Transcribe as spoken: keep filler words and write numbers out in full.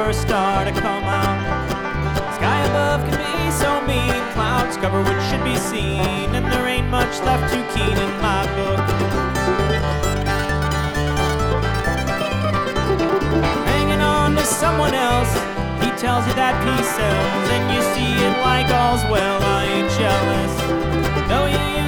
first star to come out. Sky above can be so mean, clouds cover what should be seen, and there ain't much left too keen in my book. Hanging on to someone else, he tells you that peace sells, and you see it like all's well. I ain't jealous, though he